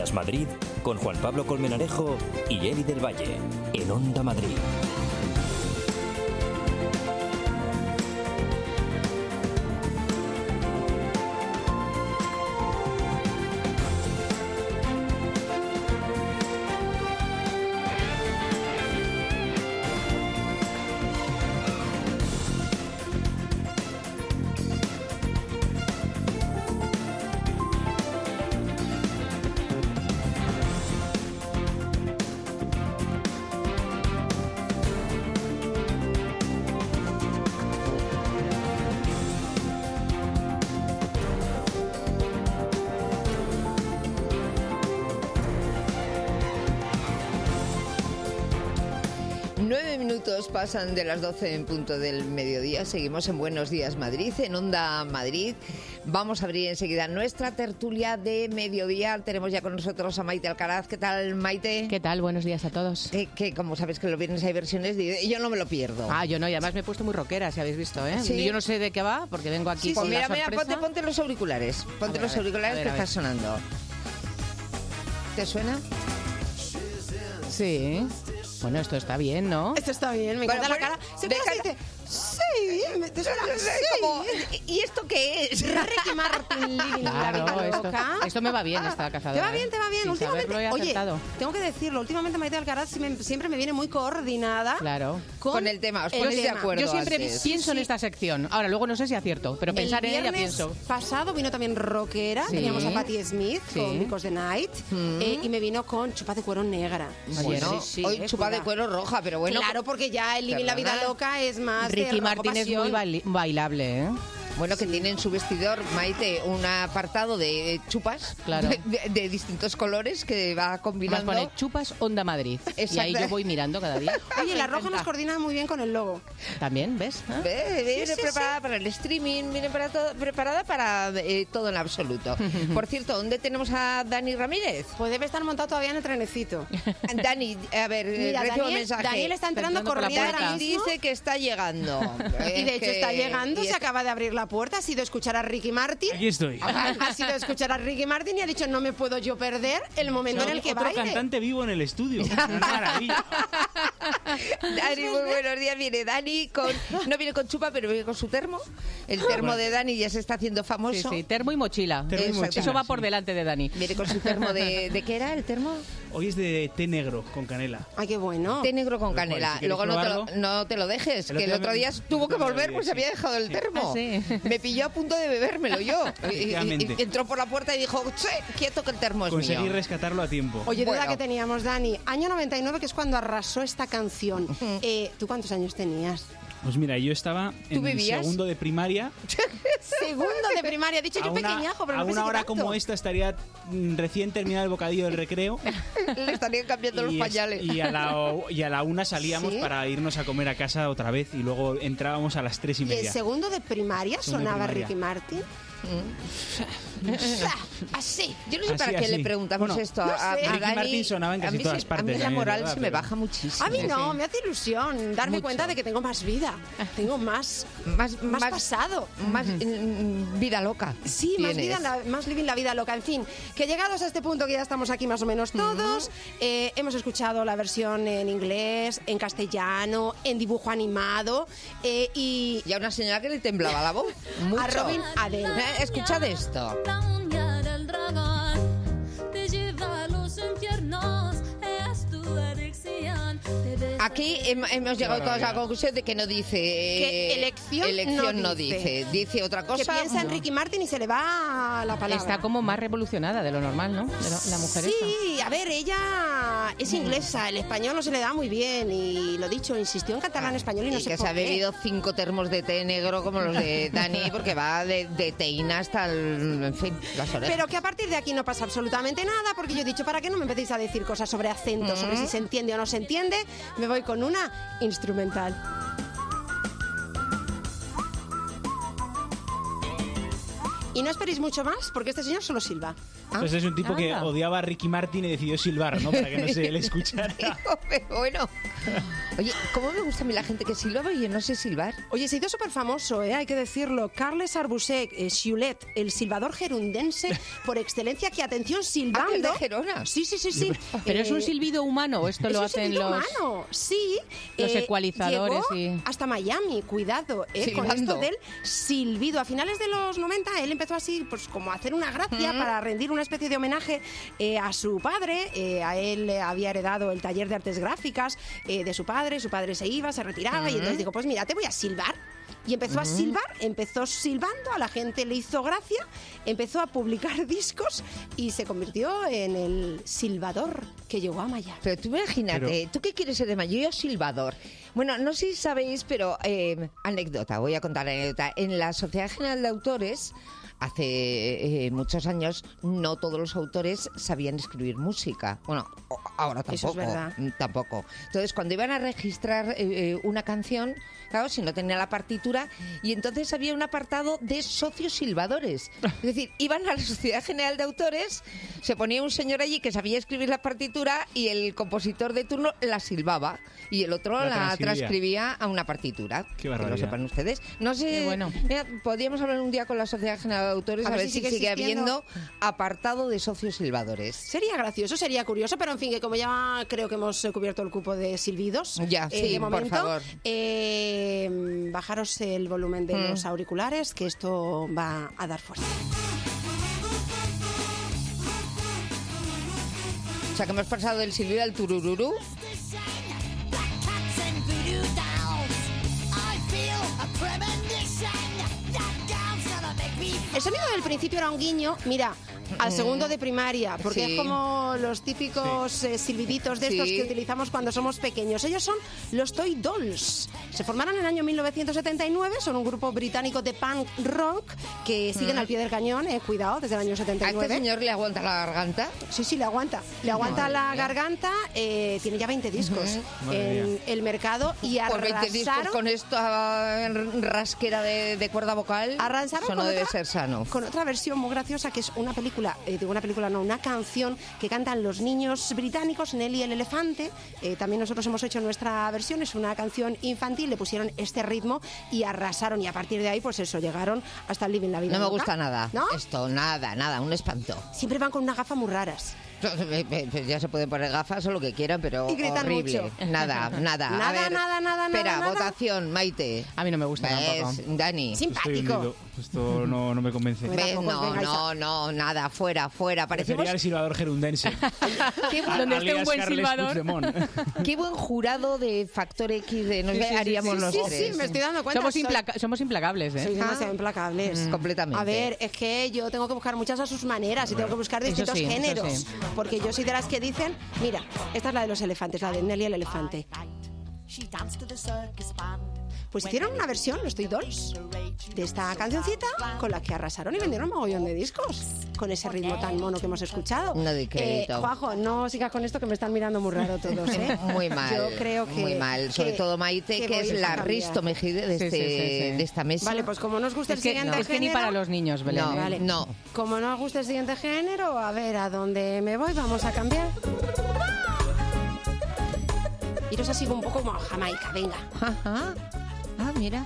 Días Madrid con Juan Pablo Colmenarejo y Eli del Valle en Onda Madrid. Pasan de las 12 en punto del mediodía. Seguimos en Buenos Días Madrid, en Onda Madrid. Vamos a abrir enseguida nuestra tertulia de mediodía. Tenemos ya con nosotros a Maite Alcaraz. ¿Qué tal, Maite? ¿Qué tal? Buenos días a todos. Que como sabes que los viernes hay versiones, yo no me lo pierdo. Yo no, y además me he puesto muy rockera, si habéis visto, ¿eh? ¿Sí? Yo no sé de qué va, porque vengo aquí con la sorpresa. Ponte los auriculares. Ponte los auriculares que está sonando. ¿Te suena? Sí. Bueno, esto está bien, ¿no? Esto está bien, me encanta la cara. Se dice, sí, te suena, sí. ¿Y esto qué es? Ricky Martin, Living Claro, la vida loca. esto me va bien, esta cazadora. Te va bien. Sin Últimamente, saberlo, he oye, acertado. tengo que decirlo, últimamente Maite Alcaraz siempre me viene muy coordinada. Claro. Con el tema, os ponéis de acuerdo. Yo siempre antes. pienso en esta sección. Ahora, luego no sé si acierto, pero pensar en ella pienso. El pasado vino también rockera, teníamos a Patti Smith con Because the Night, y me vino con chupa de cuero negra. Bueno, hoy chupa de cuero roja, pero bueno. Claro, porque ya el Living la vida loca es más Ricky Martin es muy bailable, ¿eh? Bueno, que tiene en su vestidor, Maite, un apartado de chupas, claro, de distintos colores que va combinando. Más pone chupas Onda Madrid. Exacto. Y ahí yo voy mirando cada día. Oye, la roja nos coordina muy bien con el logo. También, ¿ves? Viene preparada para el streaming, viene preparada para todo en absoluto. Por cierto, ¿dónde tenemos a Dani Ramírez? Pues debe estar montado todavía en el trenecito. Dani, a ver, mira, recibo un mensaje. Daniel está entrando corriendo ahora mismo. Dice que está llegando. Y de hecho está llegando, se acaba de abrir la puerta, ha sido escuchar a Ricky Martin. Aquí estoy. Ha sido escuchar a Ricky Martin y ha dicho, no me puedo yo perder el momento en el que baile. Otro cantante vivo en el estudio. Una maravilla. Dani, muy buenos días. Viene Dani no viene con chupa, pero viene con su termo. El termo de Dani ya se está haciendo famoso. Sí, termo y mochila. Eso va por delante de Dani. Viene con su termo ¿de qué era el termo? Hoy es de té negro con canela. Ay, qué bueno. Té negro con canela. Si luego no te lo dejes, que el otro día tuvo que volver pues se había dejado el termo. Sí. Me pilló a punto de bebérmelo yo. Y entró por la puerta y dijo, quieto que el termo es mío. Conseguí rescatarlo a tiempo. Oye, duda que teníamos, Dani. Año 99, que es cuando arrasó esta canción. ¿Tú cuántos años tenías? Pues mira, yo estaba en segundo de primaria. Segundo de primaria, dicho yo pequeñajo, pero no a una hora tanto. como esta estaría recién terminado el bocadillo del recreo. Le estarían cambiando los pañales. Y a la 1 salíamos para irnos a comer a casa otra vez y luego entrábamos a las 3:30. ¿Y en segundo de primaria sonaba Ricky Martin? Así. Yo no sé para qué le preguntamos esto a Ricky Dani. Martin sonaba en casi todas partes. A mí la moral se me baja muchísimo. A mí no, me hace ilusión darme cuenta de que tengo más vida. Tengo más pasado. Más vida loca. Sí, más living la vida loca. En fin, que llegados a este punto que ya estamos aquí más o menos todos, hemos escuchado la versión en inglés, en castellano, en dibujo animado y a una señora que le temblaba la voz. Mucho. A Robin Adele. Escuchad esto. La uña del dragón te lleva a los infiernos, es tu adicción. Aquí hemos llegado todos a la conclusión de que no dice que elección no dice. Dice otra cosa. Que piensa en Ricky Martin y se le va la palabra. Está como más revolucionada de lo normal, ¿no? La mujer sí, esta. A ver, ella es inglesa, el español no se le da muy bien y lo dicho, insistió en cantarla en español y no sé que por se ha bebido 5 termos de té negro como los de Dani, porque va de teína hasta en fin, las orejas. Pero que a partir de aquí no pasa absolutamente nada, porque yo he dicho, para que no me empecéis a decir cosas sobre acento, sobre si se entiende o no se entiende, me voy con una instrumental. Y no esperéis mucho más, porque este señor solo silba. Entonces es un tipo que anda. odiaba a Ricky Martin y decidió silbar, ¿no? Para que no se le escuchara. Pero bueno. Oye, ¿cómo me gusta a mí la gente que silba? Yo no sé silbar. Oye, se hizo súper famoso, hay que decirlo. Carles Arbusec, Xiulet, el silbador gerundense por excelencia, que atención, silbando. Ah, el de Gerona. Sí. ¿Pero es un silbido humano o esto Es lo un hacen silbido los...? humano, sí. los ecualizadores Llegó y- hasta Miami, cuidado, con Silbando. esto del silbido. A finales de los 90 él empezó así, pues como a hacer una gracia para rendir una especie de homenaje a su padre. A él le había heredado el taller de artes gráficas de su padre se iba, se retiraba y entonces dijo, pues mira, te voy a silbar. Y empezó a silbar, empezó silbando, a la gente le hizo gracia, empezó a publicar discos y se convirtió en el silbador que llegó a Miami. Pero tú imagínate, ¿tú qué quieres ser de mayor? Yo silbador. Bueno, no sé si sabéis, pero anécdota, voy a contar anécdota. En la Sociedad General de Autores, hace muchos años, no todos los autores sabían escribir música. Bueno, ahora tampoco. Eso es verdad. Tampoco. Entonces, cuando iban a registrar una canción, claro, si no tenía la partitura, y entonces había un apartado de socios silbadores. Es decir, iban a la Sociedad General de Autores, se ponía un señor allí que sabía escribir la partitura y el compositor de turno la silbaba y el otro la transcribía a una partitura. Qué que lo barbaridad. sepan ustedes. No sé, Qué bueno. mira, podríamos hablar un día con la Sociedad General de Autores a ver si sigue existiendo. habiendo apartado de socios silbadores. Sería gracioso, sería curioso, pero en fin, que como ya creo que hemos cubierto el cupo de silbidos, Ya, sí, de por momento, favor. Bajaros el volumen de los auriculares, que esto va a dar fuerza. O sea, que hemos pasado del silbido al turururú. El sonido del principio era un guiño, mira, al segundo de primaria, porque Sí. es como los típicos silbiditos de estos Sí. que utilizamos cuando somos pequeños. Ellos son los Toy Dolls. Se formaron en el año 1979, son un grupo británico de punk rock que siguen al pie del cañón, cuidado, desde el año ¿A 79. este señor le aguanta la garganta? Sí, le aguanta. Le aguanta la garganta. Tiene ya 20 discos Madre en mía. el mercado y Por 20 discos arrasaron. con esta rasquera de cuerda vocal. Arrasaron Eso no con debe otra- ser sano. Con otra versión muy graciosa que es una película, una canción que cantan los niños británicos, Nelly el elefante. También nosotros hemos hecho nuestra versión, es una canción infantil, le pusieron este ritmo y arrasaron. Y a partir de ahí, pues eso, llegaron hasta el Living la Vida No me Loca. gusta nada. ¿No? Esto, nada, un espanto. Siempre van con unas gafas muy raras. Ya se pueden poner gafas o lo que quieran, pero Y gritan horrible. mucho. Nada. A Nada, ver, nada. Espera, nada. votación, Maite. A mí no me gusta ¿Ves? tampoco. Dani. Sí. Estoy Simpático. hundido. Esto no me convence. Me- ¿Ves? tampoco, venga, Isa. No, nada, fuera. Parecemos Prefería el silbador gerundense. qué buen, Donde esté un alias buen Carles silbador. Puigdemont. qué buen jurado de Factor X de nos Sí, sí, haríamos sí, los Sí, tres. sí, me estoy dando cuenta. Somos implacables, ¿eh? Sois demasiado implacables. Completamente. A ver, es que yo tengo que buscar muchas a sus maneras y tengo que buscar Eso distintos sí, eso géneros. sí. Porque yo soy de las que dicen, mira, esta es la de los elefantes, la de Nelly el elefante. Pues hicieron una versión, los Toy Dolls, de esta cancioncita con la que arrasaron y vendieron un mogollón de discos con ese ritmo tan mono que hemos escuchado. No doy crédito. Juanjo, no sigas con esto que me están mirando muy raro todos, ¿eh? Muy mal. Yo creo que... Muy mal. Sobre todo Maite, que es voy a la cambiar. Risto Mejide de, Sí, sí, sí. de esta mesa. Vale, pues como nos gusta Es el que, siguiente es que ni género- para los niños, Belén. No, ¿eh? Vale. no. Como no os gusta el siguiente género, a ver a dónde me voy, vamos a cambiar. Iros así un poco como a Jamaica, venga. Ajá. Ah, mira.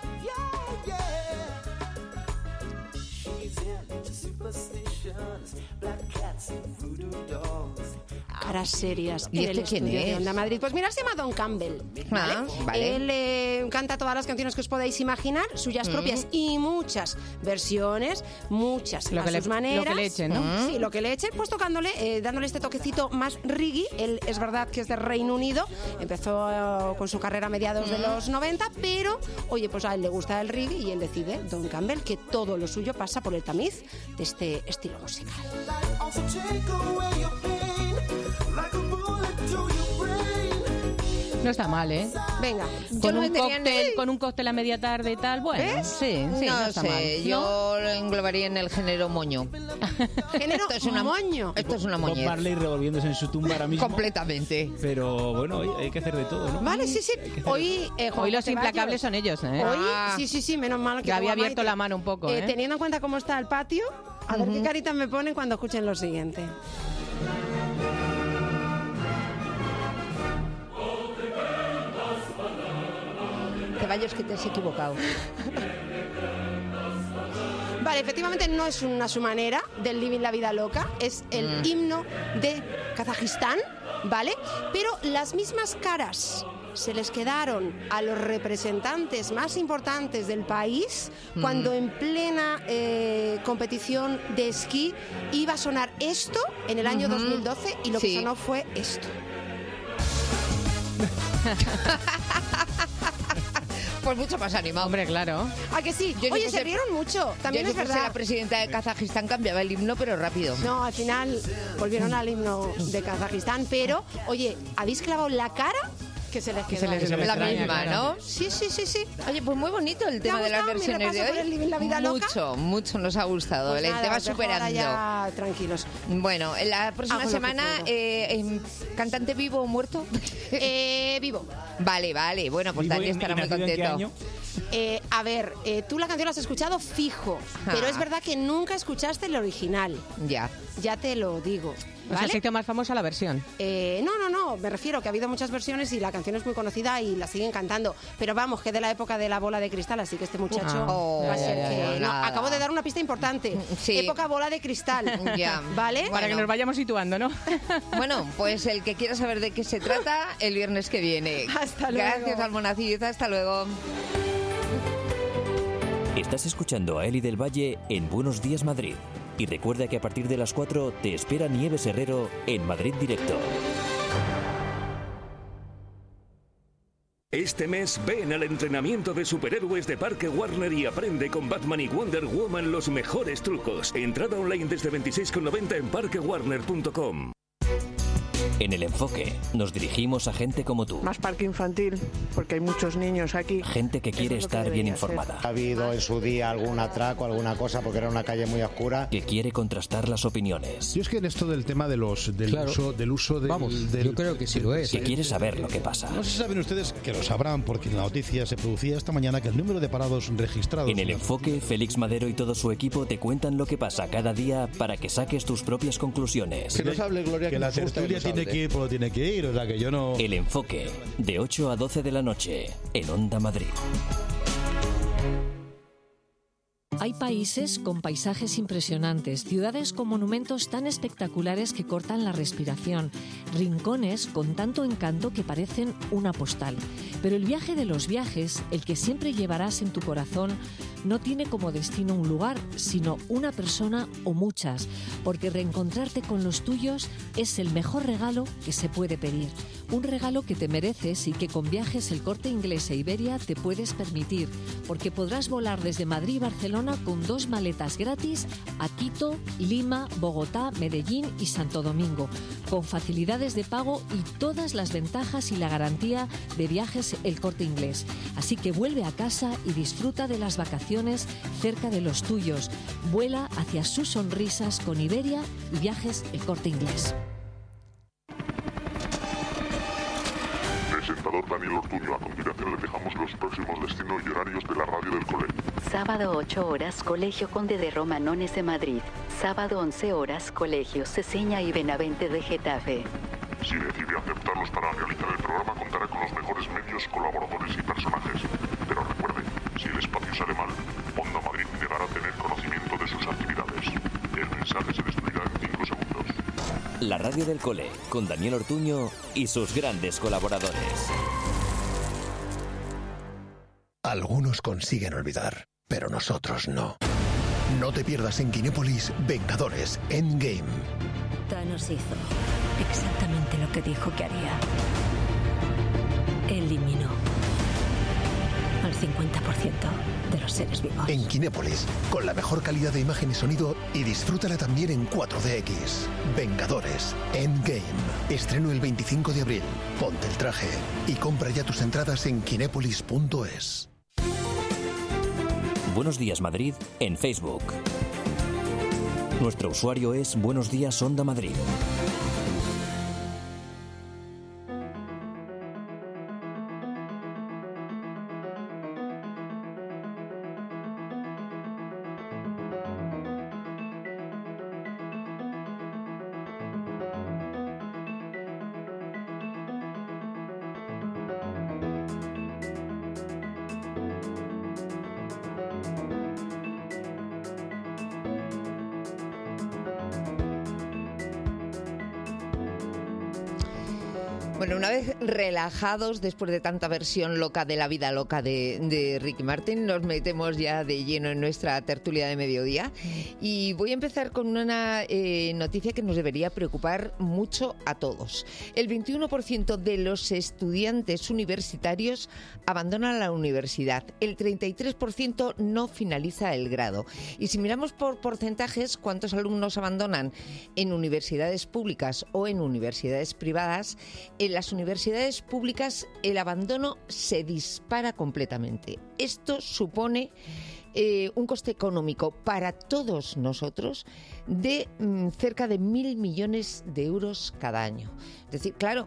Caras serias ¿Y en el este quién estudio de es? Onda Madrid. Pues mira, se llama Don Campbell. ¿Vale? Ah, vale. Él canta todas las canciones que os podáis imaginar, suyas propias y muchas versiones, muchas Lo a que le- sus maneras. lo que le echen, ¿no? Sí, lo que le echen, pues tocándole, dándole este toquecito más reggae. Él es verdad que es de Reino Unido, empezó con su carrera a mediados de los 90, pero, oye, pues a él le gusta el reggae y él decide, Don Campbell, que todo lo suyo pasa por el tamiz de este estilo musical. Also take away your pain, like a bullet to your brain. No está mal, ¿eh? Venga. Con un cóctel a media tarde y tal, bueno, sí, no está sé, mal. yo lo englobaría en el género moño. Género moño. Esto es una Bob moñez. Marley revolviéndose en su tumba ahora mismo. Completamente. Pero bueno, hay que hacer de todo, ¿no? Vale, sí. Hoy los implacables son ellos, ¿eh? Hoy, sí, menos mal que había como abierto Maite. la mano un poco, ¿eh? Teniendo en cuenta cómo está el patio, a ver qué caritas me ponen cuando escuchen lo siguiente. Ceballos, que te has equivocado. Vale, efectivamente no es una su manera del Living la Vida Loca, es el himno de Kazajistán, ¿vale? Pero las mismas caras se les quedaron a los representantes más importantes del país cuando en plena competición de esquí iba a sonar esto en el año 2012 y lo que sonó fue esto. Pues mucho más animado. Hombre, claro. ¿A que sí? Yo Oye, se rieron mucho. También yo es si fuese verdad. la presidenta de Kazajistán cambiaba el himno, pero rápido. No, al final volvieron al himno de Kazajistán, pero, oye, ¿habéis clavado la cara? Que se les quedó. La misma, ¿no? Sí. Oye, pues muy bonito el tema de las versiones de por el hoy. Living la Vida Loca? Mucho nos ha gustado. Pues el nada, tema os dejo ahora superando. ya tranquilos. Bueno, en la próxima Hago lo que semana, ¿cantante vivo o muerto? Vivo. Vale. Bueno, pues Vivo Dani y estará muy nacido en qué contento. año. A ver, tú la canción la has escuchado fijo, pero es verdad que nunca escuchaste el original. Ya te lo digo. O sea, ¿Vale? se hizo más famosa la versión. No, me refiero que ha habido muchas versiones y la canción es muy conocida y la siguen cantando. Pero vamos, que de la época de la bola de cristal, así que este muchacho va a ser que... No, acabo de dar una pista importante. Sí. Época bola de cristal. ¿Vale? Para que nos vayamos situando, ¿no? Bueno, pues el que quiera saber de qué se trata, el viernes que viene. Hasta luego. Gracias, Almonaciz. Hasta luego. Estás escuchando a Eli del Valle en Buenos Días Madrid. Y recuerda que a partir de las 4 te espera Nieves Herrero en Madrid Directo. Este mes ven al entrenamiento de superhéroes de Parque Warner y aprende con Batman y Wonder Woman los mejores trucos. Entrada online desde 26,90 en parquewarner.com. En El Enfoque nos dirigimos a gente como tú. Más parque infantil, porque hay muchos niños aquí. Gente que quiere estar bien informada. Ha habido en su día algún atraco, alguna cosa, porque era una calle muy oscura. Que quiere contrastar las opiniones. Yo es que en esto del tema del uso del... Vamos, yo creo que sí lo es. Que quiere saber lo que pasa. No sé si saben ustedes, que lo sabrán, porque en la noticia se producía esta mañana que el número de parados registrados... En El Enfoque, Félix Madero y todo su equipo te cuentan lo que pasa cada día para que saques tus propias conclusiones. Que nos hable, Gloria, que la tertulia tiene que ir por donde tiene que ir, o sea que yo no... El Enfoque, de 8 a 12 de la noche, en Onda Madrid. Hay países con paisajes impresionantes, ciudades con monumentos tan espectaculares que cortan la respiración, rincones con tanto encanto que parecen una postal. Pero el viaje de los viajes, el que siempre llevarás en tu corazón, no tiene como destino un lugar, sino una persona o muchas, porque reencontrarte con los tuyos es el mejor regalo que se puede pedir. Un regalo que te mereces y que con Viajes El Corte Inglés e Iberia te puedes permitir, porque podrás volar desde Madrid y Barcelona con 2 maletas gratis a Quito, Lima, Bogotá, Medellín y Santo Domingo, con facilidades de pago y todas las ventajas y la garantía de Viajes El Corte Inglés. Así que vuelve a casa y disfruta de las vacaciones cerca de los tuyos. Vuela hacia sus sonrisas con Iberia y Viajes El Corte Inglés. Presentador Daniel Ortuño. A continuación le dejamos los próximos destinos y horarios de la radio del cole. Sábado 8 horas, Colegio Conde de Romanones de Madrid. Sábado 11 horas, Colegio Ceseña y Benavente de Getafe. Si decide aceptarlos para realizar el programa, contará con los mejores medios, colaboradores y personajes. Pero recuerde, si el espacio sale mal, Onda Madrid negará tener conocimiento de sus actividades. El mensaje se destruirá en 5 segundos. La radio del cole, con Daniel Ortuño y sus grandes colaboradores. Algunos consiguen olvidar, pero nosotros no. No te pierdas en Kinépolis Vengadores Endgame. Thanos hizo exactamente lo que dijo que haría. Eliminó al de los seres vivos. En Kinépolis, con la mejor calidad de imagen y sonido, y disfrútala también en 4DX. Vengadores Endgame. Estreno el 25 de abril. Ponte el traje y compra ya tus entradas en kinépolis.es. Buenos Días Madrid en Facebook. Nuestro usuario es Buenos Días Onda Madrid. Bueno, una vez relajados después de tanta versión loca de La vida loca de Ricky Martin, nos metemos ya de lleno en nuestra tertulia de mediodía y voy a empezar con una noticia que nos debería preocupar mucho a todos. El 21% de los estudiantes universitarios abandonan la universidad, el 33% no finaliza el grado. Y si miramos por porcentajes, ¿cuántos alumnos abandonan en universidades públicas o en universidades privadas? En las universidades públicas el abandono se dispara completamente. Esto supone un coste económico para todos nosotros de cerca de 1.000 millones de euros cada año. Es decir, claro,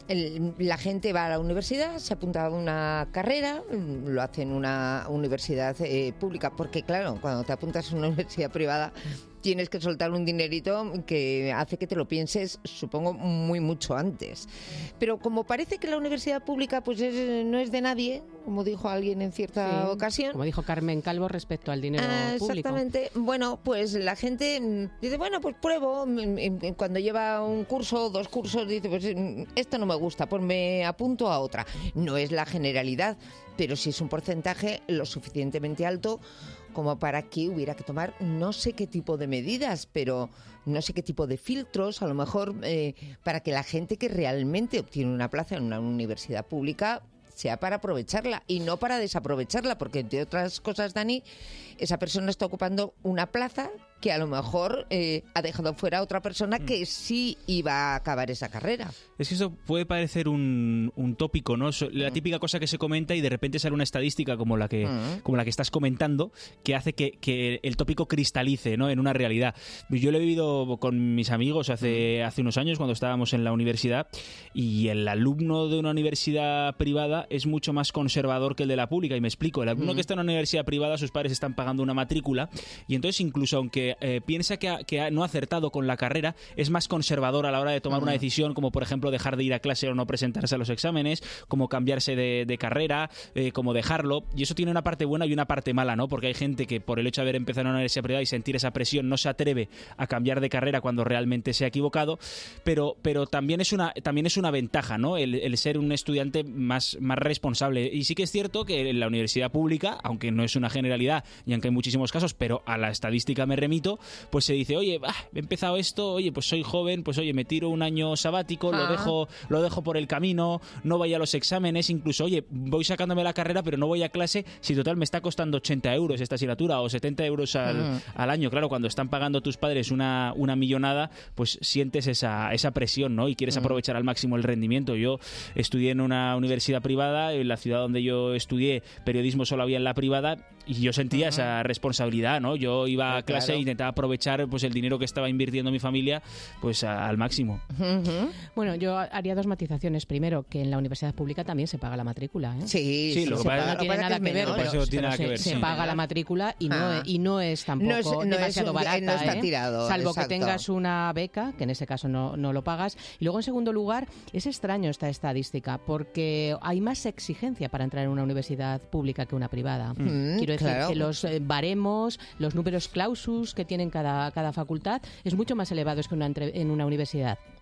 la gente va a la universidad, se apunta a una carrera, lo hace en una universidad pública, porque claro, cuando te apuntas a una universidad privada tienes que soltar un dinerito que hace que te lo pienses, supongo, muy mucho antes. Pero como parece que la universidad pública pues no es de nadie, como dijo alguien en cierta ocasión. Como dijo Carmen Calvo respecto al dinero público. Exactamente. Bueno, pues la gente dice, bueno, pues pruebo. Cuando lleva un curso o 2 cursos, dice, pues esto no me gusta, pues me apunto a otra. No es la generalidad, pero sí es un porcentaje lo suficientemente alto como para que hubiera que tomar no sé qué tipo de medidas, pero no sé qué tipo de filtros, a lo mejor para que la gente que realmente obtiene una plaza en una universidad pública sea para aprovecharla y no para desaprovecharla, porque entre otras cosas, Dani, esa persona está ocupando una plaza que a lo mejor ha dejado fuera a otra persona que sí iba a acabar esa carrera. Es que eso puede parecer un tópico, ¿no? La típica cosa que se comenta y de repente sale una estadística como la que estás comentando que hace que el tópico cristalice, ¿no?, en una realidad. Yo lo he vivido con mis amigos hace unos años cuando estábamos en la universidad, y el alumno de una universidad privada es mucho más conservador que el de la pública, y me explico. El alumno que está en una universidad privada, sus padres están pagando una matrícula, y entonces incluso aunque piensa que no ha acertado con la carrera, es más conservador a la hora de tomar una decisión, como por ejemplo dejar de ir a clase o no presentarse a los exámenes, como cambiarse de carrera, como dejarlo. Y eso tiene una parte buena y una parte mala, ¿no? Porque hay gente que por el hecho de haber empezado en una universidad privada y sentir esa presión no se atreve a cambiar de carrera cuando realmente se ha equivocado, pero también es una ventaja, ¿no?, el ser un estudiante más responsable. Y sí que es cierto que en la universidad pública, aunque no es una generalidad y aunque hay muchísimos casos, pero a la estadística me remito, pues se dice, oye, he empezado esto, oye, pues soy joven, pues oye, me tiro un año sabático, lo dejo por el camino, no vaya a los exámenes, incluso, oye, voy sacándome la carrera pero no voy a clase, si total me está costando 80 euros esta asignatura o 70 euros al año. Claro, cuando están pagando tus padres una millonada, pues sientes esa presión, ¿no? Y quieres aprovechar al máximo el rendimiento. Yo estudié en una universidad privada, en la ciudad donde yo estudié periodismo solo había en la privada, y yo sentía esa responsabilidad, ¿no? Yo iba a clase e intentaba aprovechar pues el dinero que estaba invirtiendo mi familia pues al máximo. Bueno, yo haría 2 matizaciones. Primero, que en la universidad pública también se paga la matrícula, ¿eh? Sí, lo que pasa no tiene nada que ver, pero se paga la matrícula y no es tampoco demasiado barata, no está tirado, salvo que tengas una beca, que en ese caso no lo pagas. Y luego, en segundo lugar, es extraño esta estadística, porque hay más exigencia para entrar en una universidad pública que una privada. Quiero decir que los baremos, los números clausus que tienen cada facultad es mucho más elevados que en una universidad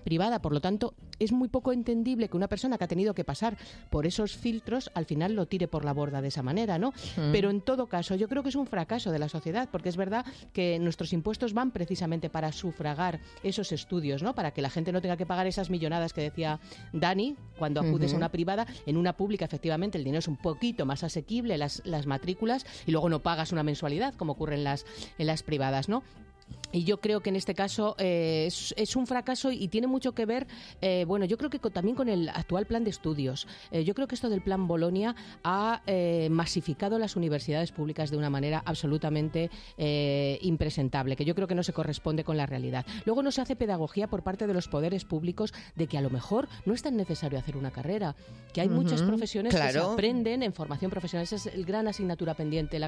privada. Por lo tanto, es muy poco entendible que una persona que ha tenido que pasar por esos filtros al final lo tire por la borda de esa manera, ¿no? Pero en todo caso, yo creo que es un fracaso de la sociedad, porque es verdad que nuestros impuestos van precisamente para sufragar esos estudios, ¿no? Para que la gente no tenga que pagar esas millonadas que decía Dani cuando acudes a una privada. En una pública, efectivamente, el dinero es un poquito más asequible, las matrículas, y luego no pagas una mensualidad, como ocurre en las privadas, ¿no? Y yo creo que en este caso es un fracaso y tiene mucho que ver, yo creo que también con el actual plan de estudios. Yo creo que esto del plan Bolonia ha masificado las universidades públicas de una manera absolutamente impresentable, que yo creo que no se corresponde con la realidad. Luego no se hace pedagogía por parte de los poderes públicos de que a lo mejor no es tan necesario hacer una carrera, que hay muchas profesiones que se aprenden en formación profesional. Esa es la gran asignatura pendiente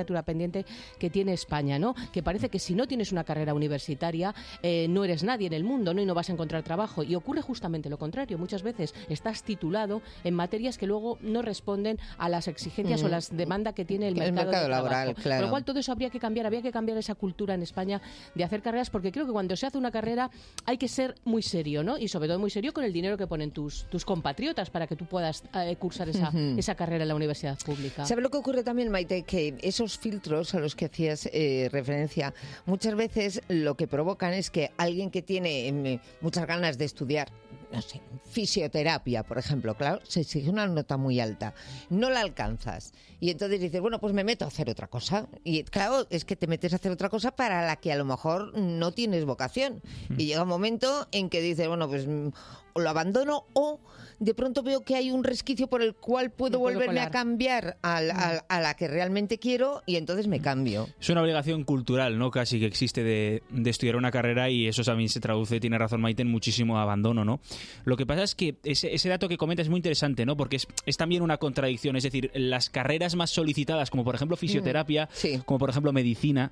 que tiene España, ¿no? Que parece que si no tienes una carrera universitaria no eres nadie en el mundo, ¿no? Y no vas a encontrar trabajo. Y ocurre justamente lo contrario. Muchas veces estás titulado en materias que luego no responden a las exigencias o las demandas que tiene el mercado laboral. Claro. Con lo cual todo eso habría que cambiar esa cultura en España de hacer carreras, porque creo que cuando se hace una carrera hay que ser muy serio, ¿no? Y sobre todo muy serio con el dinero que ponen tus compatriotas para que tú puedas cursar esa carrera en la universidad pública. ¿Sabe lo que ocurre también, Maite? Que esos filtros a los que hacías referencia muchas veces lo que provocan es que alguien que tiene muchas ganas de estudiar, no sé, fisioterapia, por ejemplo, claro, se exige una nota muy alta, no la alcanzas y entonces dices, bueno, pues me meto a hacer otra cosa. Y claro, es que te metes a hacer otra cosa para la que a lo mejor no tienes vocación. Y llega un momento en que dices, bueno, pues o lo abandono o de pronto veo que hay un resquicio por el cual puedo volverme a cambiar a la que realmente quiero y entonces me cambio. Es una obligación cultural, ¿no? Casi que existe de estudiar una carrera y eso también se traduce, tiene razón Maite, en muchísimo abandono, ¿no? Lo que pasa es que ese dato que comenta es muy interesante, ¿no? Porque es también una contradicción, es decir, las carreras más solicitadas, como por ejemplo fisioterapia, como por ejemplo medicina,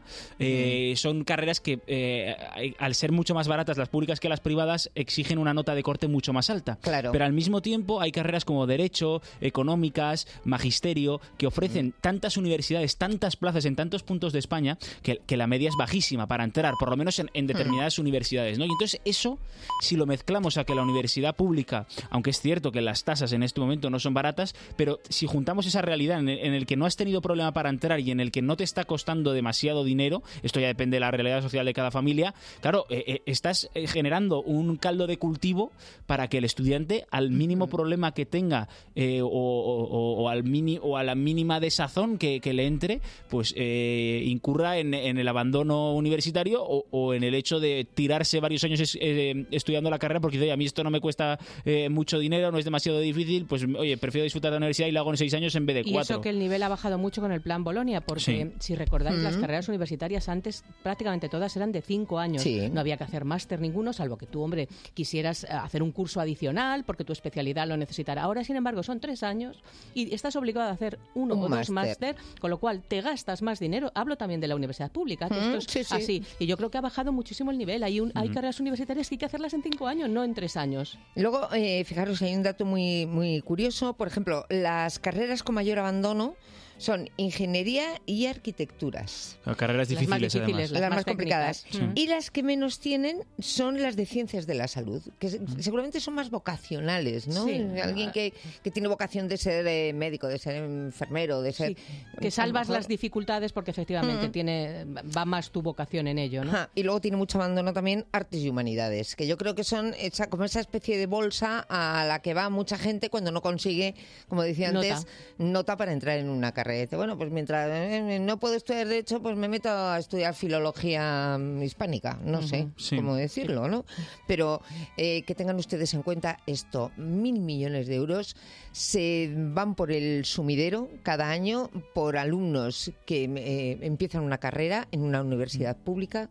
son carreras que al ser mucho más baratas las públicas que las privadas exigen una nota de corte mucho más alta. Claro. Pero al mismo tiempo hay carreras como Derecho, Económicas, Magisterio, que ofrecen tantas universidades, tantas plazas en tantos puntos de España, que la media es bajísima para entrar, por lo menos en determinadas universidades, ¿no? Y entonces eso, si lo mezclamos a que la universidad pública, aunque es cierto que las tasas en este momento no son baratas, pero si juntamos esa realidad en el que no has tenido problema para entrar y en el que no te está costando demasiado dinero, esto ya depende de la realidad social de cada familia, claro, estás generando un caldo de cultivo para que el estudiante, al mínimo problema que tenga o a la mínima desazón que le entre, pues incurra en el abandono universitario o en el hecho de tirarse varios años estudiando la carrera porque dice, oye, a mí esto no me cuesta mucho dinero, no es demasiado difícil, pues oye, prefiero disfrutar de la universidad y lo hago en 6 años en vez de 4. Y eso que el nivel ha bajado mucho con el plan Bolonia, porque si recordáis, las carreras universitarias antes prácticamente todas eran de 5 años. No había que hacer máster ninguno, salvo que tú, hombre, quisieras hacer un curso adicional porque tu especialidad lo necesitara. Ahora, sin embargo, son 3 años y estás obligado a hacer uno o dos máster, con lo cual te gastas más dinero. Hablo también de la universidad pública, que esto es así. Y yo creo que ha bajado muchísimo el nivel. Hay carreras universitarias que hay que hacerlas en 5 años, no en 3 años. Luego, fijaros, hay un dato muy, muy curioso. Por ejemplo, las carreras con mayor abandono son ingeniería y arquitecturas. Carreras difíciles, además. Las más complicadas. Y las que menos tienen son las de ciencias de la salud, que seguramente son más vocacionales, ¿no? Alguien que tiene vocación de ser médico, de ser enfermero, de ser... que salvas las dificultades porque efectivamente va más tu vocación en ello, ¿no? Y luego tiene mucho abandono también artes y humanidades, que yo creo que son como esa especie de bolsa a la que va mucha gente cuando no consigue, como decía antes, nota para entrar en una carrera. Bueno, pues mientras no puedo estudiar Derecho, pues me meto a estudiar Filología Hispánica. No sé cómo decirlo, ¿no? Pero que tengan ustedes en cuenta esto. 1.000 millones de euros se van por el sumidero cada año por alumnos que empiezan una carrera en una universidad pública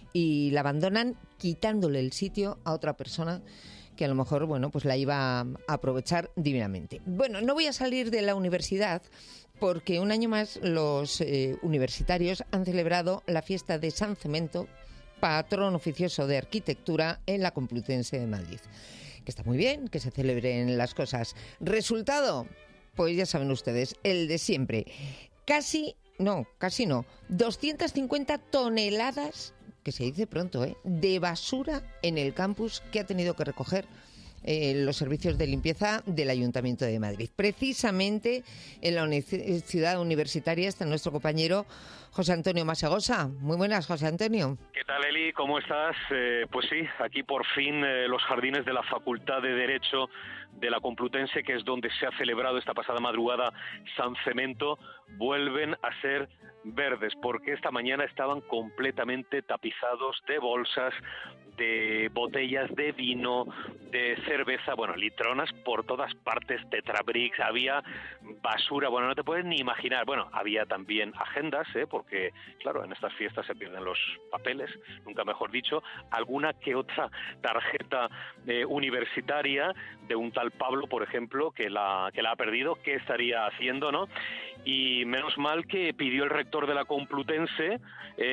y la abandonan quitándole el sitio a otra persona que a lo mejor, bueno, pues la iba a aprovechar divinamente. Bueno, no voy a salir de la universidad porque un año más los universitarios han celebrado la fiesta de San Cemento, patrón oficioso de arquitectura en la Complutense de Madrid. Que está muy bien que se celebren las cosas. Resultado, pues ya saben ustedes, el de siempre. Casi no, 250 toneladas que se dice pronto, de basura en el campus que ha tenido que recoger los servicios de limpieza del Ayuntamiento de Madrid. Precisamente en la ciudad universitaria está nuestro compañero José Antonio Masegosa. Muy buenas, José Antonio. ¿Qué tal, Eli? ¿Cómo estás? Pues sí, aquí por fin los jardines de la Facultad de Derecho de la Complutense, que es donde se ha celebrado esta pasada madrugada San Cemento, vuelven a ser verdes, porque esta mañana estaban completamente tapizados de bolsas, de botellas de vino, de cerveza, bueno, litronas por todas partes, Tetrabricks, había basura, bueno, no te puedes ni imaginar. Bueno, había también agendas, porque, claro, en estas fiestas se pierden los papeles, nunca mejor dicho, alguna que otra tarjeta universitaria de un tal Pablo, por ejemplo, que la ha perdido, ¿qué estaría haciendo, no? Y menos mal que pidió el rector de la Complutense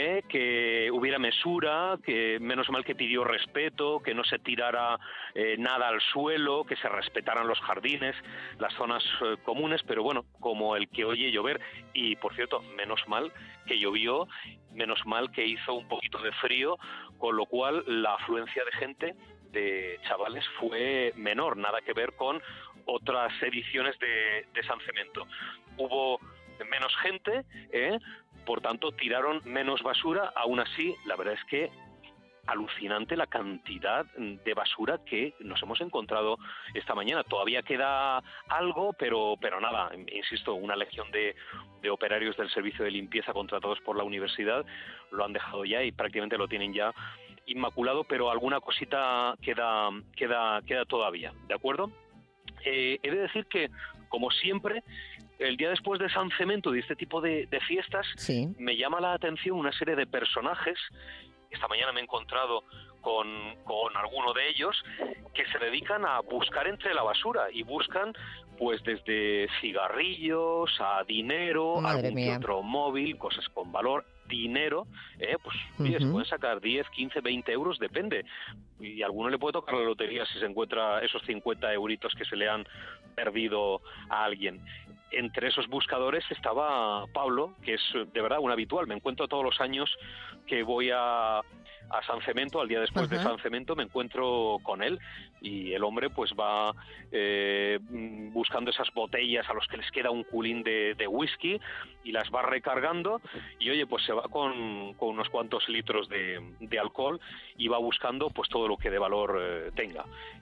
que hubiera mesura, que menos mal que pidió respeto, que no se tirara nada al suelo, que se respetaran los jardines, las zonas comunes, pero bueno, como el que oye llover, y por cierto, menos mal que llovió, menos mal que hizo un poquito de frío, con lo cual la afluencia de gente, de chavales, fue menor, nada que ver con otras ediciones de San Cemento. Hubo menos gente, por tanto tiraron menos basura, aún así la verdad es que alucinante la cantidad de basura que nos hemos encontrado esta mañana. Todavía queda algo, pero nada, insisto, una legión de operarios del servicio de limpieza contratados por la universidad lo han dejado ya y prácticamente lo tienen ya inmaculado, pero alguna cosita queda todavía, ¿de acuerdo? He de decir que, como siempre, el día después de San Cemento, de este tipo de fiestas, sí, me llama la atención una serie de personajes. Esta mañana me he encontrado con alguno de ellos que se dedican a buscar entre la basura y buscan pues desde cigarrillos a dinero, algún que otro móvil, cosas con valor, dinero, pues oye, se pueden sacar 10, 15, 20 euros, depende. Y a alguno le puede tocar la lotería si se encuentra esos 50 euritos que se le han perdido a alguien. Entre esos buscadores estaba Pablo, que es de verdad un habitual. Me encuentro todos los años que voy a San Cemento, al día después de San Cemento, me encuentro con él y el hombre pues va buscando esas botellas a los que les queda un culín de whisky y las va recargando y oye, pues se va con unos cuantos litros de alcohol y va buscando pues todo lo que de valor tenga.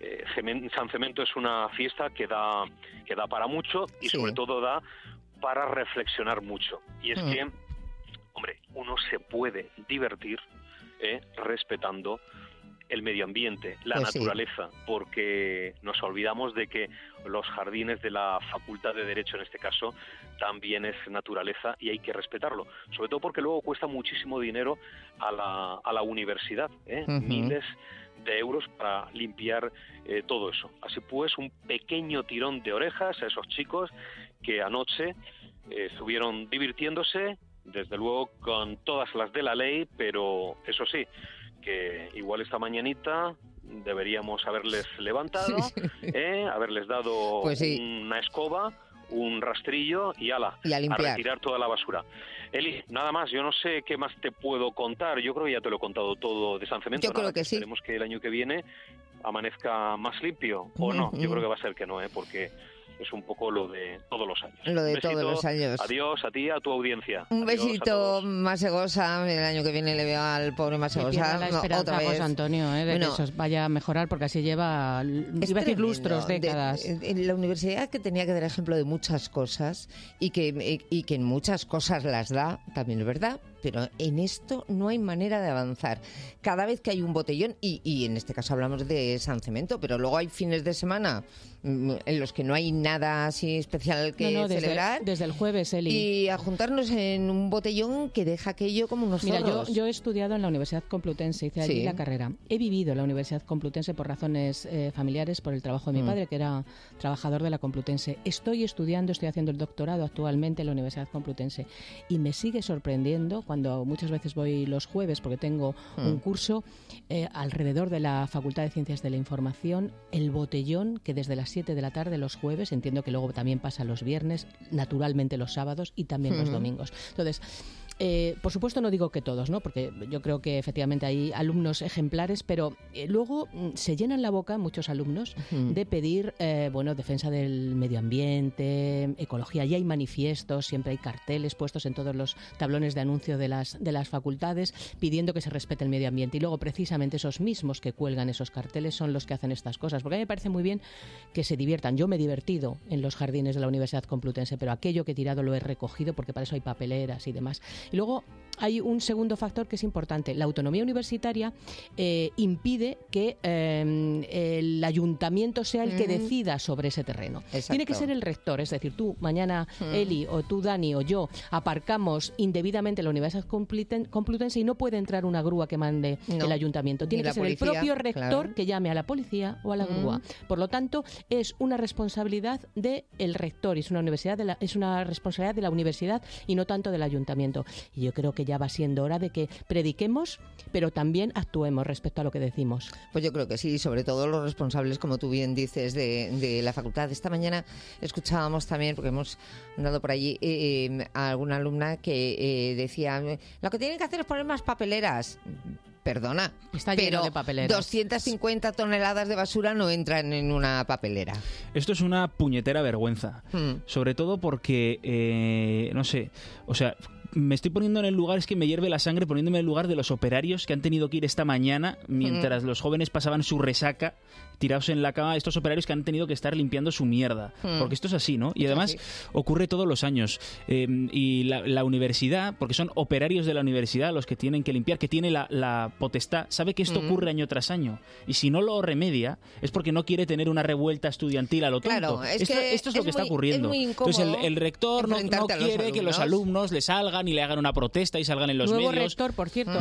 San Cemento es una fiesta que da para mucho y sobre todo da para reflexionar mucho. Y es que, hombre, uno se puede divertir respetando el medio ambiente, la naturaleza, porque nos olvidamos de que los jardines de la Facultad de Derecho, en este caso, también es naturaleza y hay que respetarlo, sobre todo porque luego cuesta muchísimo dinero a la universidad, miles de euros para limpiar todo eso. Así pues, un pequeño tirón de orejas a esos chicos que anoche estuvieron divirtiéndose, desde luego con todas las de la ley, pero eso sí, que igual esta mañanita deberíamos haberles levantado, haberles dado una escoba, un rastrillo y ala, a retirar toda la basura. Eli, nada más, yo no sé qué más te puedo contar, yo creo que ya te lo he contado todo de San Cemento. Yo creo que sí. Esperemos que el año que viene amanezca más limpio, o no, yo creo que va a ser que no, porque es un poco lo de todos los años. Lo de todos los años. Adiós a ti, a tu audiencia. Un besito, Masegosa. El año que viene le veo al pobre Masegosa la esperanza, otra vez. José Antonio, de que eso vaya a mejorar, porque así lleva, iba a decir lustros, décadas. En la universidad, que tenía que dar ejemplo de muchas cosas y que en muchas cosas las da, también es verdad, pero en esto no hay manera de avanzar. Cada vez que hay un botellón, y en este caso hablamos de San Cemento, pero luego hay fines de semana en los que no hay nada así especial que celebrar. Desde el jueves, Eli. Y a juntarnos en un botellón que deja aquello como unos zorros. Yo he estudiado en la Universidad Complutense, hice allí la carrera. He vivido en la Universidad Complutense por razones familiares, por el trabajo de mi padre, que era trabajador de la Complutense. Estoy haciendo el doctorado actualmente en la Universidad Complutense y me sigue sorprendiendo cuando muchas veces voy los jueves, porque tengo un curso alrededor de la Facultad de Ciencias de la Información, el botellón que desde las 7 de la tarde los jueves, entiendo que luego también pasa los viernes, naturalmente los sábados y también los domingos. Entonces, por supuesto no digo que todos, ¿no? Porque yo creo que efectivamente hay alumnos ejemplares, pero luego se llenan la boca muchos alumnos de pedir defensa del medio ambiente, ecología. Y hay manifiestos, siempre hay carteles puestos en todos los tablones de anuncio de las facultades pidiendo que se respete el medio ambiente. Y luego precisamente esos mismos que cuelgan esos carteles son los que hacen estas cosas. Porque a mí me parece muy bien que se diviertan. Yo me he divertido en los jardines de la Universidad Complutense, pero aquello que he tirado lo he recogido porque para eso hay papeleras y demás. Y luego hay un segundo factor que es importante. La autonomía universitaria impide que el ayuntamiento sea el que decida sobre ese terreno. Exacto. Tiene que ser el rector, es decir, tú mañana, Eli, o tú, Dani, o yo, aparcamos indebidamente en la Universidad Complutense y no puede entrar una grúa que mande el ayuntamiento. Tiene que ser el propio rector que llame a la policía o a la grúa. Por lo tanto, es una responsabilidad del rector, es una responsabilidad de la universidad y no tanto del ayuntamiento. Y yo creo que ya va siendo hora de que prediquemos, pero también actuemos respecto a lo que decimos. Pues yo creo que sí, sobre todo los responsables, como tú bien dices, de la facultad. Esta mañana escuchábamos también, porque hemos andado por allí, a alguna alumna que decía, lo que tienen que hacer es poner más papeleras. Perdona, está lleno de papeleras. 250 toneladas de basura no entran en una papelera. Esto es una puñetera vergüenza. Sobre todo porque, no sé, o sea, me estoy poniendo en el lugar, es que me hierve la sangre poniéndome en el lugar de los operarios que han tenido que ir esta mañana mientras los jóvenes pasaban su resaca tirados en la cama, estos operarios que han tenido que estar limpiando su mierda, porque esto es así, ¿no? Y además ocurre todos los años. Y la universidad, porque son operarios de la universidad los que tienen que limpiar, que tiene la potestad, sabe que esto ocurre año tras año. Y si no lo remedia, es porque no quiere tener una revuelta estudiantil a lo tonto. Claro, esto es lo que está ocurriendo. Entonces el rector no quiere que los alumnos le salgan y le hagan una protesta y salgan en los Nuevo medios rector, por cierto,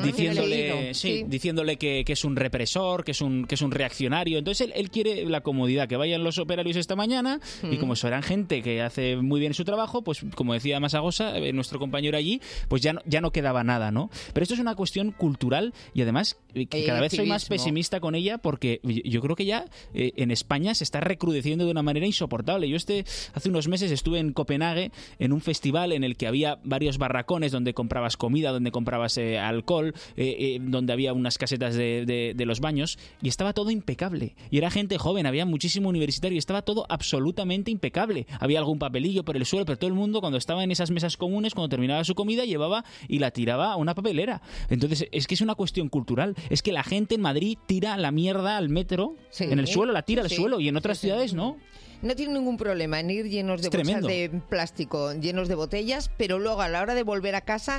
diciéndole que es un represor, que es un reaccionario. Entonces él quiere la comodidad, que vayan los operarios esta mañana y como serán gente que hace muy bien su trabajo, pues como decía Masagosa, nuestro compañero allí, pues ya no quedaba nada, ¿no? Pero esto es una cuestión cultural y además que cada vez soy más pesimista con ella porque yo creo que ya en España se está recrudeciendo de una manera insoportable. Yo hace unos meses estuve en Copenhague en un festival en el que había varios barracones donde comprabas comida, donde comprabas alcohol, donde había unas casetas de los baños y estaba todo impecable. Y era gente joven, había muchísimo universitario y estaba todo absolutamente impecable. Había algún papelillo por el suelo, pero todo el mundo cuando estaba en esas mesas comunes, cuando terminaba su comida, llevaba y la tiraba a una papelera. Entonces es que es una cuestión cultural. Es que la gente en Madrid tira la mierda al metro, en el suelo, la tira al suelo y en otras ciudades no. No tiene ningún problema en ir llenos de bolsas de plástico, llenos de botellas, pero luego a la hora de volver a casa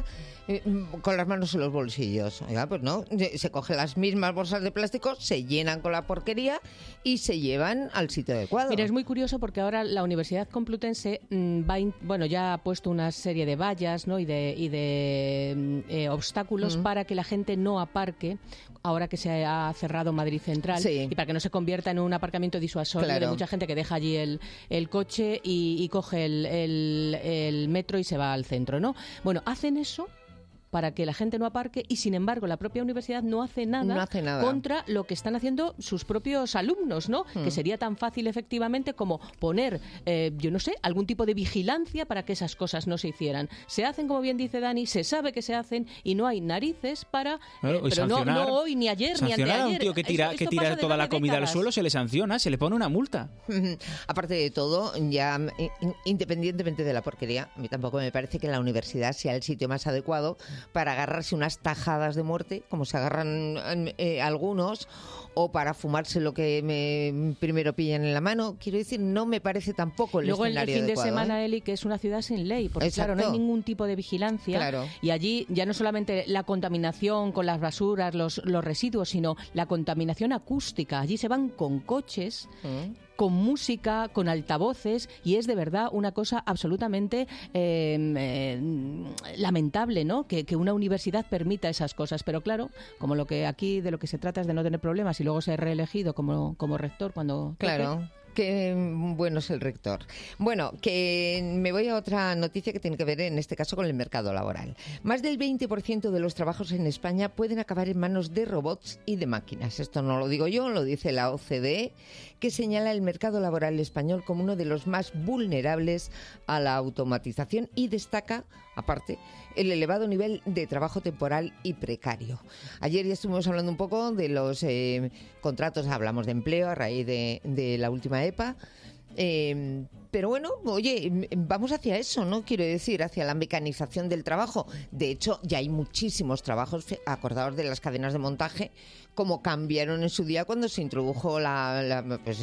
con las manos en los bolsillos. Oiga, pues no, se cogen las mismas bolsas de plástico, se llenan con la porquería y se llevan al sitio adecuado. Mira, es muy curioso porque ahora la Universidad Complutense ya ha puesto una serie de vallas, ¿no? y de obstáculos para que la gente no aparque ahora que se ha cerrado Madrid Central y para que no se convierta en un aparcamiento disuasorio de mucha gente que deja allí el coche y coge el metro y se va al centro, ¿no? Bueno, hacen eso para que la gente no aparque y, sin embargo, la propia universidad no hace nada contra lo que están haciendo sus propios alumnos, ¿no? Que sería tan fácil, efectivamente, como poner, yo no sé, algún tipo de vigilancia para que esas cosas no se hicieran. Se hacen, como bien dice Dani, se sabe que se hacen y no hay narices para... pero no hoy, ni ayer, ni anteayer. A un tío que tira toda la comida al suelo, se le sanciona, se le pone una multa. Aparte de todo, ya independientemente de la porquería, a mí tampoco me parece que la universidad sea el sitio más adecuado para agarrarse unas tajadas de muerte, como se agarran algunos, o para fumarse lo que primero pillan en la mano. Quiero decir, no me parece tampoco el Luego escenario el fin adecuado, de semana, Eli, que es una ciudad sin ley, porque claro, no hay ningún tipo de vigilancia. Y allí ya no solamente la contaminación con las basuras, los residuos, sino la contaminación acústica. Allí se van con coches, con música, con altavoces, y es de verdad una cosa absolutamente lamentable, ¿no? Que una universidad permita esas cosas. Pero claro, como de lo que se trata es de no tener problemas y luego ser reelegido como rector cuando... Claro. Qué bueno es el rector. Bueno, que me voy a otra noticia que tiene que ver en este caso con el mercado laboral. Más del 20% de los trabajos en España pueden acabar en manos de robots y de máquinas. Esto no lo digo yo, lo dice la OCDE, que señala el mercado laboral español como uno de los más vulnerables a la automatización y destaca aparte, el elevado nivel de trabajo temporal y precario. Ayer ya estuvimos hablando un poco de los contratos, hablamos de empleo a raíz de la última EPA. Pero bueno, oye, vamos hacia eso, ¿no? Quiero decir, hacia la mecanización del trabajo. De hecho, ya hay muchísimos trabajos, acordados de las cadenas de montaje, como cambiaron en su día cuando se introdujo la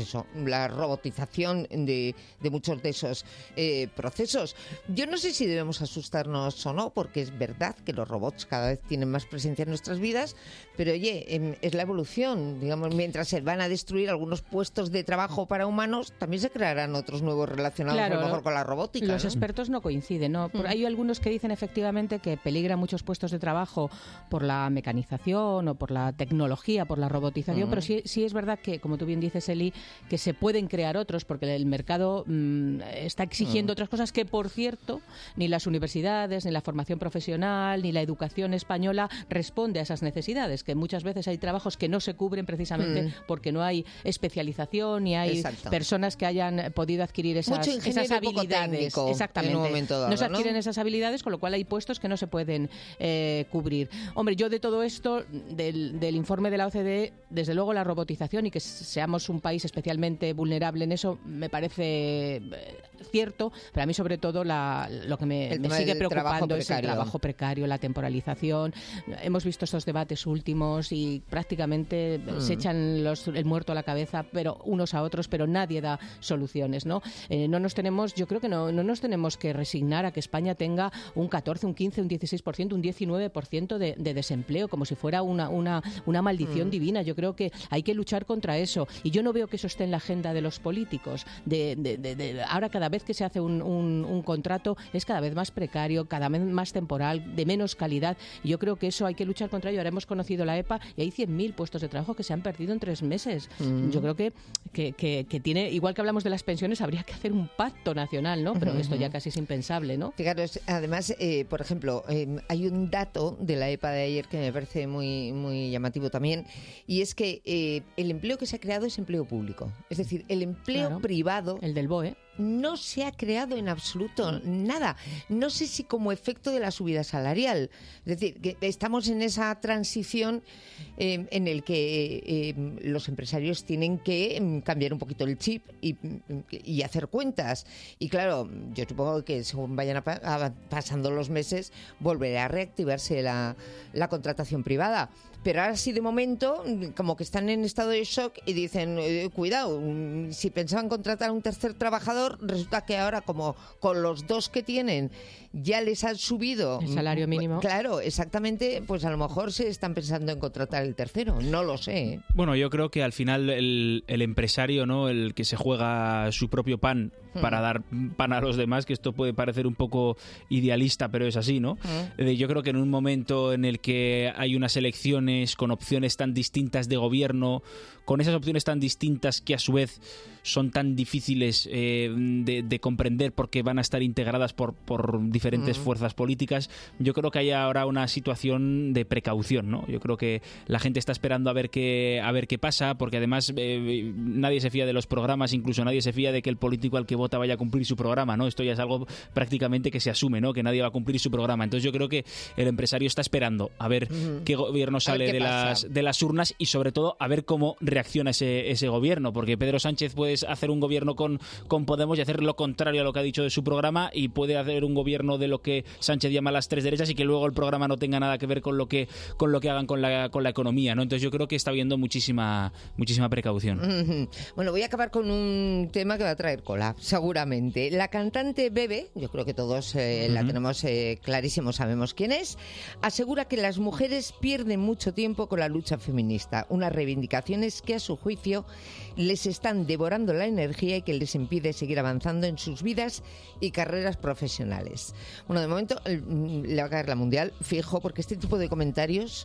robotización de muchos de esos procesos. Yo no sé si debemos asustarnos o no, porque es verdad que los robots cada vez tienen más presencia en nuestras vidas, pero oye, es la evolución. Digamos, mientras se van a destruir algunos puestos de trabajo para humanos, también se crearán otros nuevos relacionados, a lo mejor con la robótica. Los ¿no? expertos no coinciden, ¿no? Hay algunos que dicen efectivamente que peligra muchos puestos de trabajo por la mecanización o por la tecnología, por la robotización, pero sí es verdad que, como tú bien dices, Eli, que se pueden crear otros porque el mercado está exigiendo otras cosas que, por cierto, ni las universidades, ni la formación profesional, ni la educación española responde a esas necesidades, que muchas veces hay trabajos que no se cubren precisamente porque no hay especialización ni hay personas que hayan podido adquirir esas habilidades. Exactamente. En un momento dado, no se adquieren esas habilidades, con lo cual hay puestos que no se pueden cubrir. Hombre, yo de todo esto, del informe de la OCDE, desde luego la robotización y que seamos un país especialmente vulnerable en eso, me parece cierto, pero a mí sobre todo lo que me sigue preocupando es el trabajo precario, la temporalización. Hemos visto estos debates últimos y prácticamente se echan el muerto a la cabeza, pero unos a otros, pero nadie da soluciones, ¿no? Yo creo que no nos tenemos que resignar a que España tenga un 14, un 15, un 16%, un 19% de desempleo, como si fuera una maldición divina. Yo creo que hay que luchar contra eso. Y yo no veo que eso esté en la agenda de los políticos. Ahora, cada vez que se hace un contrato, es cada vez más precario, cada vez más temporal, de menos calidad. Y yo creo que eso hay que luchar contra ello. Ahora hemos conocido la EPA y hay 100.000 puestos de trabajo que se han perdido en 3 meses. Yo creo que tiene, igual que hablamos de las pensiones, habría que hacer un pacto nacional, ¿no? Pero esto ya casi es impensable, ¿no? Fijaros, además, por ejemplo, hay un dato de la EPA de ayer que me parece muy, muy llamativo también, y es que el empleo que se ha creado es empleo público. Es decir, el empleo privado... El del BOE. No se ha creado en absoluto nada. No sé si como efecto de la subida salarial. Es decir, que estamos en esa transición en el que los empresarios tienen que cambiar un poquito el chip y hacer cuentas. Y claro, yo supongo que según vayan pasando los meses, volverá a reactivarse la contratación privada. Pero ahora sí, de momento, como que están en estado de shock y dicen, cuidado, si pensaban contratar a un tercer trabajador, resulta que ahora, como con los 2 que tienen, ya les han subido el salario mínimo. Claro, exactamente, pues a lo mejor se están pensando en contratar el tercero, no lo sé. Bueno, yo creo que al final el empresario, ¿no? El que se juega su propio pan para dar pan a los demás, que esto puede parecer un poco idealista, pero es así, ¿no? Yo creo que en un momento en el que hay unas elecciones con opciones tan distintas de gobierno, con esas opciones tan distintas que a su vez son tan difíciles de comprender porque van a estar integradas por diferentes fuerzas políticas, yo creo que hay ahora una situación de precaución, ¿no? Yo creo que la gente está esperando a ver qué pasa, porque además nadie se fía de los programas, incluso nadie se fía de que el político al que vota vaya a cumplir su programa, ¿no? Esto ya es algo prácticamente que se asume, ¿no? Que nadie va a cumplir su programa. Entonces yo creo que el empresario está esperando a ver qué gobierno sale de las urnas y sobre todo a ver cómo reacciona ese gobierno, porque Pedro Sánchez puede hacer un gobierno con Podemos y hacer lo contrario a lo que ha dicho de su programa, y puede hacer un gobierno de lo que Sánchez llama las 3 derechas y que luego el programa no tenga nada que ver con lo que hagan con la economía, ¿no? Entonces yo creo que está habiendo muchísima precaución. Bueno, voy a acabar con un tema que va a traer cola, seguramente. La cantante Bebe, yo creo que todos la tenemos clarísimo, sabemos quién es, asegura que las mujeres pierden mucho tiempo con la lucha feminista, unas reivindicaciones que a su juicio les están devorando la energía y que les impide seguir avanzando en sus vidas y carreras profesionales. Bueno, de momento le va a caer la mundial, fijo, porque este tipo de comentarios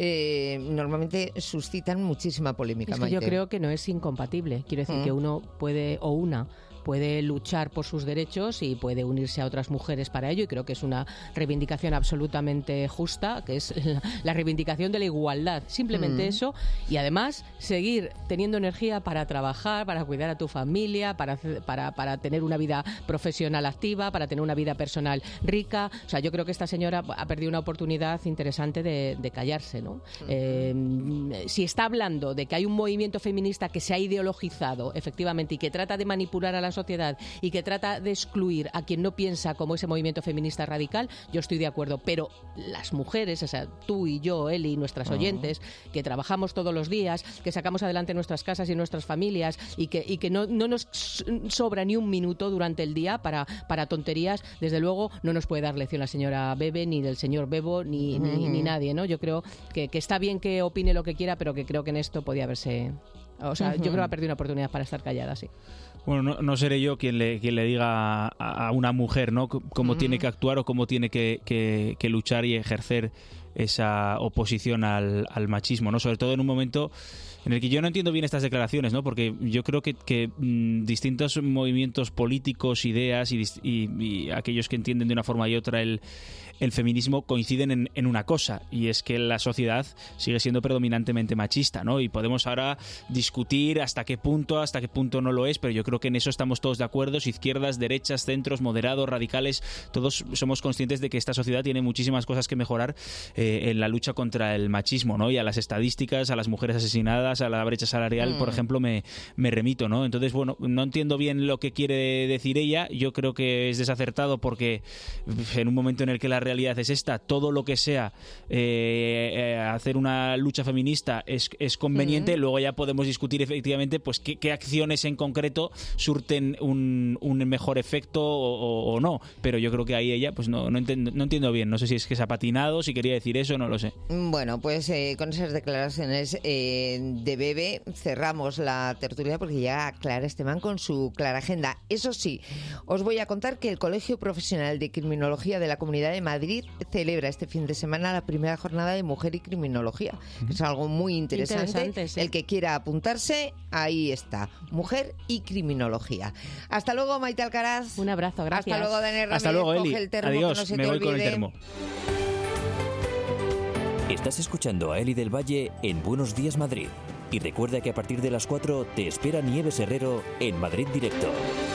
normalmente suscitan muchísima polémica. Es que yo creo que no es incompatible. Quiero decir que uno puede, o una puede luchar por sus derechos y puede unirse a otras mujeres para ello, y creo que es una reivindicación absolutamente justa, que es la reivindicación de la igualdad, simplemente eso, y además seguir teniendo energía para trabajar, para cuidar a tu familia, para tener una vida profesional activa, para tener una vida personal rica. O sea, yo creo que esta señora ha perdido una oportunidad interesante de callarse, ¿no? Si está hablando de que hay un movimiento feminista que se ha ideologizado, efectivamente, y que trata de manipular a la sociedad y que trata de excluir a quien no piensa como ese movimiento feminista radical, yo estoy de acuerdo, pero las mujeres, o sea, tú y yo, Eli, nuestras oyentes, que trabajamos todos los días, que sacamos adelante nuestras casas y nuestras familias y que no nos sobra ni un minuto durante el día para tonterías, desde luego no nos puede dar lección la señora Bebe, ni del señor Bebo, ni nadie, ¿no? Yo creo que está bien que opine lo que quiera, pero que creo que en esto podía haberse... O sea, yo creo que ha perdido una oportunidad para estar callada, sí. Bueno, no seré yo quien le diga a una mujer, ¿no?, cómo tiene que actuar o cómo tiene que luchar y ejercer esa oposición al machismo, ¿no? Sobre todo en un momento en el que yo no entiendo bien estas declaraciones, ¿no? Porque yo creo que distintos movimientos políticos, ideas y aquellos que entienden de una forma y otra el feminismo coinciden en una cosa, y es que la sociedad sigue siendo predominantemente machista, ¿no? Y podemos ahora discutir hasta qué punto no lo es, pero yo creo que en eso estamos todos de acuerdo, izquierdas, derechas, centros, moderados, radicales, todos somos conscientes de que esta sociedad tiene muchísimas cosas que mejorar en la lucha contra el machismo, ¿no? Y a las estadísticas, a las mujeres asesinadas, a la brecha salarial, por ejemplo, me remito, ¿no? Entonces, bueno, no entiendo bien lo que quiere decir ella. Yo creo que es desacertado porque en un momento en el que la realidad es esta, todo lo que sea hacer una lucha feminista es conveniente. Luego ya podemos discutir efectivamente pues qué acciones en concreto surten un mejor efecto o no, pero yo creo que ahí ella pues no entiendo bien, no sé si es que se ha patinado, si quería decir eso, no lo sé. Bueno, pues con esas declaraciones de Bebe cerramos la tertulia, porque ya Clara Esteban con su clara agenda. Eso sí, os voy a contar que el Colegio Profesional de Criminología de la Comunidad de Madrid celebra este fin de semana la primera jornada de Mujer y Criminología. Es algo muy interesante. Sí. El que quiera apuntarse, ahí está. Mujer y Criminología. Hasta luego, Maite Alcaraz. Un abrazo, gracias. Hasta luego, Daniel Ramírez. Hasta luego, Eli. Coge el termo, adiós, que no se me te voy olvide. con el termo. Estás escuchando a Eli del Valle en Buenos Días Madrid. Y recuerda que a partir de las 4 te espera Nieves Herrero en Madrid Directo.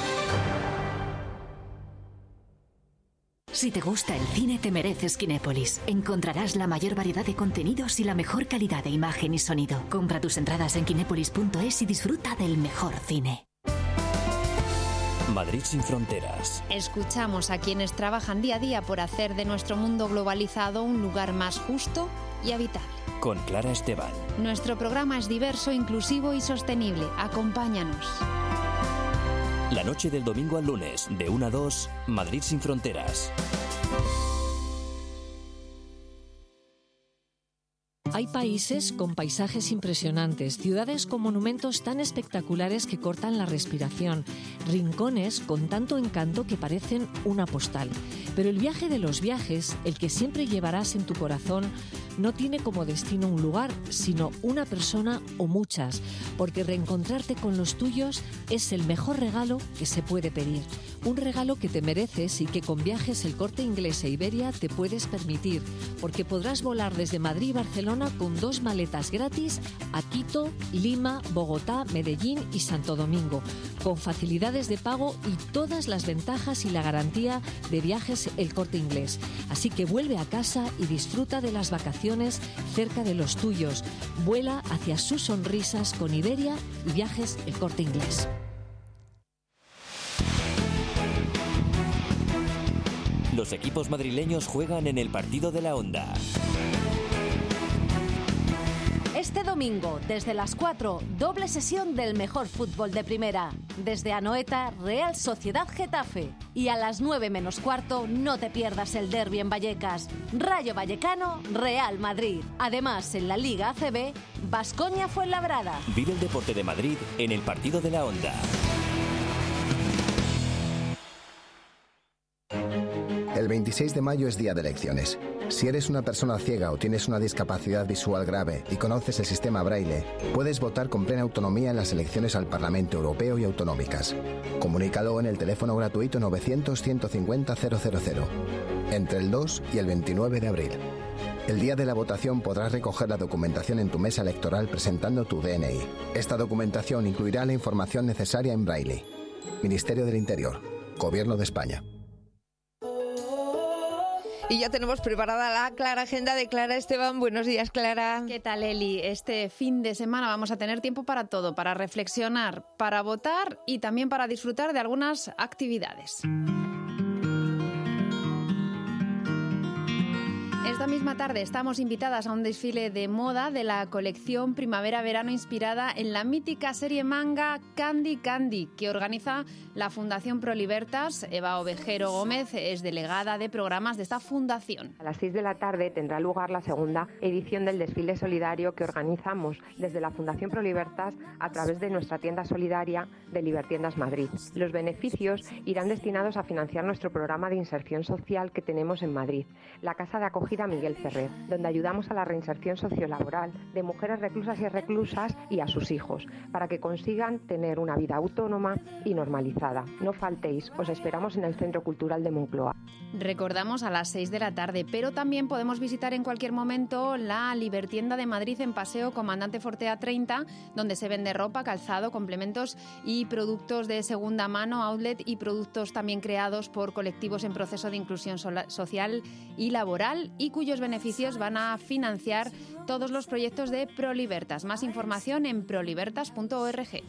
Si te gusta el cine, te mereces Kinépolis. Encontrarás la mayor variedad de contenidos y la mejor calidad de imagen y sonido. Compra tus entradas en kinépolis.es y disfruta del mejor cine. Madrid sin fronteras. Escuchamos a quienes trabajan día a día por hacer de nuestro mundo globalizado un lugar más justo y habitable. Con Clara Esteban. Nuestro programa es diverso, inclusivo y sostenible. Acompáñanos. La noche del domingo al lunes, de 1 a 2, Madrid sin fronteras. Hay países con paisajes impresionantes, ciudades con monumentos tan espectaculares que cortan la respiración, rincones con tanto encanto que parecen una postal. Pero el viaje de los viajes, el que siempre llevarás en tu corazón, no tiene como destino un lugar, sino una persona o muchas, porque reencontrarte con los tuyos es el mejor regalo que se puede pedir. Un regalo que te mereces y que con Viajes El Corte Inglés e Iberia te puedes permitir, porque podrás volar desde Madrid y Barcelona con 2 maletas gratis a Quito, Lima, Bogotá, Medellín y Santo Domingo, con facilidades de pago y todas las ventajas y la garantía de Viajes El Corte Inglés. Así que vuelve a casa y disfruta de las vacaciones cerca de los tuyos. Vuela hacia sus sonrisas con Iberia y Viajes El Corte Inglés. Los equipos madrileños juegan en el partido de la Onda. Este domingo, desde las 4, doble sesión del mejor fútbol de primera. Desde Anoeta, Real Sociedad Getafe. Y a las 9 menos cuarto, no te pierdas el derbi en Vallecas. Rayo Vallecano, Real Madrid. Además, en la Liga ACB, Baskonia Fuenlabrada. Vive el deporte de Madrid en el partido de la Onda. El 26 de mayo es día de elecciones. Si eres una persona ciega o tienes una discapacidad visual grave y conoces el sistema Braille, puedes votar con plena autonomía en las elecciones al Parlamento Europeo y autonómicas. Comunícalo en el teléfono gratuito 900-150-000 entre el 2 y el 29 de abril. El día de la votación podrás recoger la documentación en tu mesa electoral presentando tu DNI. Esta documentación incluirá la información necesaria en Braille. Ministerio del Interior, Gobierno de España. Y ya tenemos preparada la Clara Agenda de Clara Esteban. Buenos días, Clara. ¿Qué tal, Eli? Este fin de semana vamos a tener tiempo para todo, para reflexionar, para votar y también para disfrutar de algunas actividades. Esta misma tarde estamos invitadas a un desfile de moda de la colección Primavera-Verano inspirada en la mítica serie manga Candy Candy, que organiza la Fundación Prolibertas. Eva Ovejero Gómez es delegada de programas de esta fundación. A las 6 de la tarde tendrá lugar la segunda edición del desfile solidario que organizamos desde la Fundación Prolibertas a través de nuestra tienda solidaria de Libertiendas Madrid. Los beneficios irán destinados a financiar nuestro programa de inserción social que tenemos en Madrid, la Casa de Acogida Miguel Ferrer, donde ayudamos a la reinserción sociolaboral de mujeres reclusas y reclusas y a sus hijos, para que consigan tener una vida autónoma y normalizada. No faltéis, os esperamos en el Centro Cultural de Moncloa. Recordamos a las 6 de la tarde, pero también podemos visitar en cualquier momento la Libertienda de Madrid en Paseo Comandante Fortea 30, donde se vende ropa, calzado, complementos y productos de segunda mano, outlet y productos también creados por colectivos en proceso de inclusión social y laboral y cuyos beneficios van a financiar todos los proyectos de Prolibertas. Más información en prolibertas.org.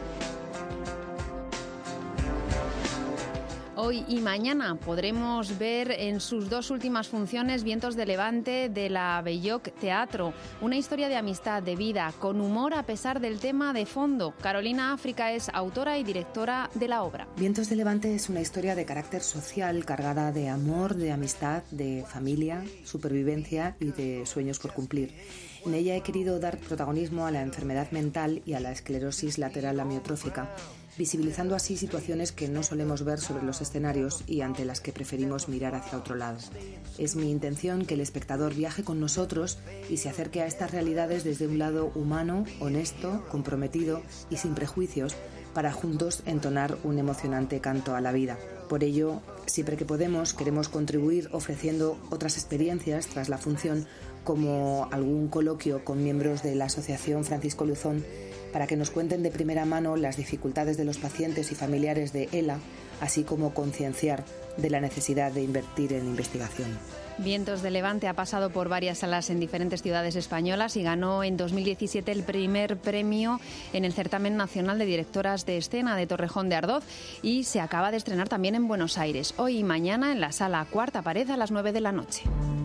Hoy y mañana podremos ver en sus dos últimas funciones Vientos de Levante de la Belloc Teatro, una historia de amistad, de vida, con humor a pesar del tema de fondo. Carolina África es autora y directora de la obra. Vientos de Levante es una historia de carácter social cargada de amor, de amistad, de familia, supervivencia y de sueños por cumplir. En ella he querido dar protagonismo a la enfermedad mental y a la esclerosis lateral amiotrófica, visibilizando así situaciones que no solemos ver sobre los escenarios y ante las que preferimos mirar hacia otro lado. Es mi intención que el espectador viaje con nosotros y se acerque a estas realidades desde un lado humano, honesto, comprometido y sin prejuicios, para juntos entonar un emocionante canto a la vida. Por ello, siempre que podemos, queremos contribuir ofreciendo otras experiencias tras la función, como algún coloquio con miembros de la Asociación Francisco Luzón, para que nos cuenten de primera mano las dificultades de los pacientes y familiares de ELA, así como concienciar de la necesidad de invertir en investigación. Vientos de Levante ha pasado por varias salas en diferentes ciudades españolas y ganó en 2017 el primer premio en el Certamen Nacional de Directoras de Escena de Torrejón de Ardoz y se acaba de estrenar también en Buenos Aires, hoy y mañana en la Sala Cuarta Pared a las 9 de la noche.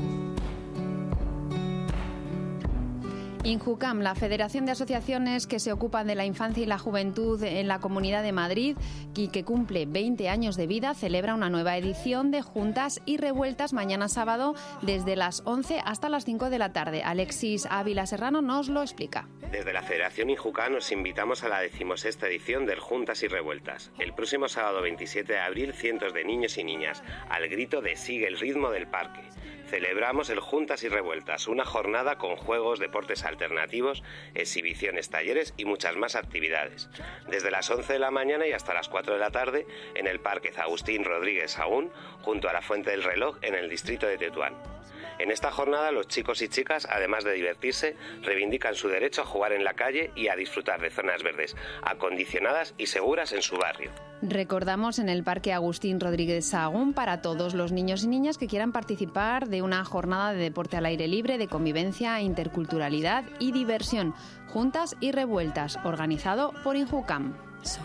Injucam, la Federación de Asociaciones que se ocupan de la infancia y la juventud en la Comunidad de Madrid y que cumple 20 años de vida, celebra una nueva edición de Juntas y Revueltas mañana sábado desde las 11 hasta las 5 de la tarde. Alexis Ávila Serrano nos lo explica. Desde la Federación Injucam nos invitamos a la 16ª edición del Juntas y Revueltas. El próximo sábado 27 de abril, cientos de niños y niñas, al grito de Sigue el ritmo del parque. Celebramos el Juntas y Revueltas, una jornada con juegos, deportes alternativos, exhibiciones, talleres y muchas más actividades. Desde las 11 de la mañana y hasta las 4 de la tarde en el Parque Agustín Rodríguez Sahún, junto a la Fuente del Reloj en el distrito de Tetuán. En esta jornada los chicos y chicas, además de divertirse, reivindican su derecho a jugar en la calle y a disfrutar de zonas verdes, acondicionadas y seguras en su barrio. Recordamos en el Parque Agustín Rodríguez Sahún para todos los niños y niñas que quieran participar de una jornada de deporte al aire libre, de convivencia, interculturalidad y diversión. Juntas y Revueltas, organizado por Injucam.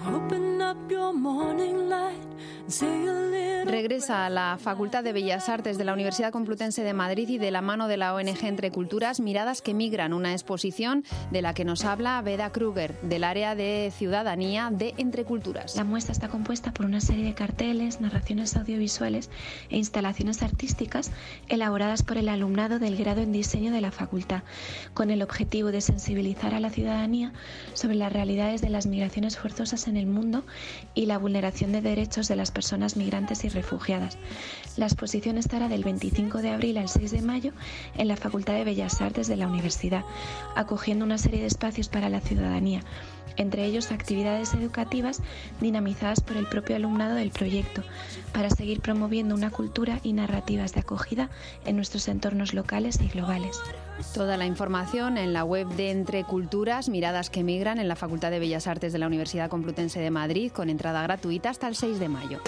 Regresa a la Facultad de Bellas Artes de la Universidad Complutense de Madrid y de la mano de la ONG Entre Culturas, Miradas que Migran, una exposición de la que nos habla Beda Kruger, del área de ciudadanía de Entre Culturas. La muestra está compuesta por una serie de carteles, narraciones audiovisuales e instalaciones artísticas elaboradas por el alumnado del grado en diseño de la facultad, con el objetivo de sensibilizar a la ciudadanía sobre las realidades de las migraciones forzosas en el mundo y la vulneración de derechos de las personas migrantes y y refugiadas. La exposición estará del 25 de abril al 6 de mayo en la Facultad de Bellas Artes de la Universidad, acogiendo una serie de espacios para la ciudadanía, entre ellos actividades educativas dinamizadas por el propio alumnado del proyecto, para seguir promoviendo una cultura y narrativas de acogida en nuestros entornos locales y globales. Toda la información en la web de Entre Culturas, Miradas que Migran, en la Facultad de Bellas Artes de la Universidad Complutense de Madrid, con entrada gratuita hasta el 6 de mayo.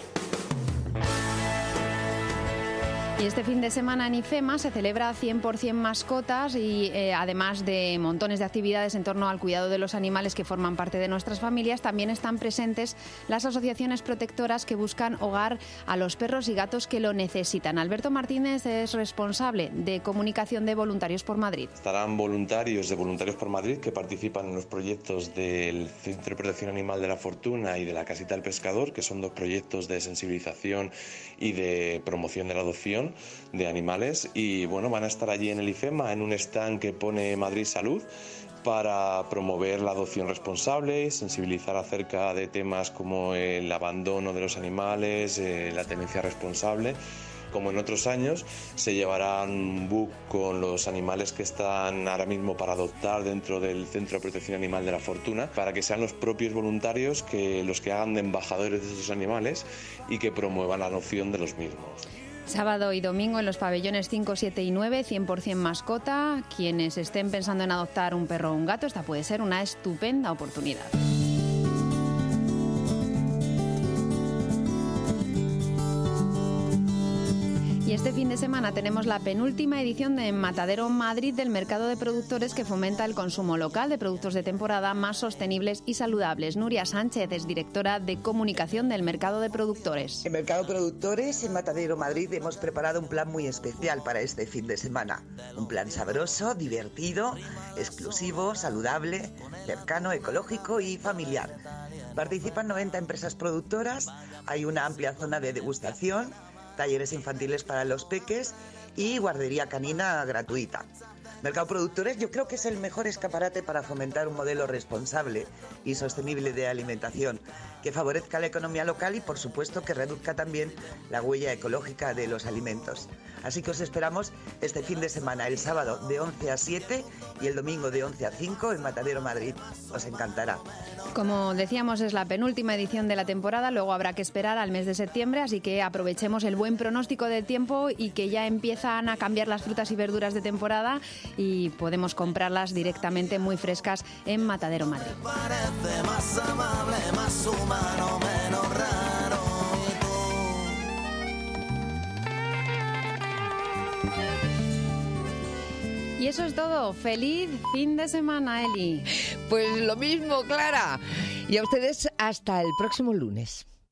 Y este fin de semana en IFEMA se celebra 100% mascotas y además de montones de actividades en torno al cuidado de los animales que forman parte de nuestras familias, también están presentes las asociaciones protectoras que buscan hogar a los perros y gatos que lo necesitan. Alberto Martínez es responsable de comunicación de Voluntarios por Madrid. Estarán voluntarios de Voluntarios por Madrid que participan en los proyectos del Centro de Protección Animal de La Fortuna y de la Casita del Pescador, que son dos proyectos de sensibilización y de promoción de la adopción de animales, y bueno, van a estar allí en el IFEMA en un stand que pone Madrid Salud para promover la adopción responsable, sensibilizar acerca de temas como el abandono de los animales, la tenencia responsable. Como en otros años, se llevarán un book con los animales que están ahora mismo para adoptar dentro del Centro de Protección Animal de La Fortuna, para que sean los propios voluntarios los que hagan de embajadores de esos animales y que promuevan la adopción de los mismos. Sábado y domingo en los pabellones 5, 7 y 9, 100% mascota. Quienes estén pensando en adoptar un perro o un gato, esta puede ser una estupenda oportunidad. Y este fin de semana tenemos la penúltima edición de Matadero Madrid del mercado de productores que fomenta el consumo local de productos de temporada más sostenibles y saludables. Nuria Sánchez es directora de comunicación del mercado de productores. En Mercado Productores, en Matadero Madrid, hemos preparado un plan muy especial para este fin de semana. Un plan sabroso, divertido, exclusivo, saludable, cercano, ecológico y familiar. Participan 90 empresas productoras, hay una amplia zona de degustación, talleres infantiles para los peques y guardería canina gratuita. Mercado Productores yo creo que es el mejor escaparate para fomentar un modelo responsable y sostenible de alimentación que favorezca la economía local y por supuesto que reduzca también la huella ecológica de los alimentos. Así que os esperamos este fin de semana, el sábado de 11 a 7 y el domingo de 11 a 5 en Matadero Madrid. Os encantará. Como decíamos, es la penúltima edición de la temporada, luego habrá que esperar al mes de septiembre, así que aprovechemos el buen pronóstico del tiempo y que ya empiezan a cambiar las frutas y verduras de temporada y podemos comprarlas directamente muy frescas en Matadero Madrid. Parece más amable, más humano, menos raro. Y eso es todo. ¡Feliz fin de semana, Eli! Pues lo mismo, Clara. Y a ustedes hasta el próximo lunes.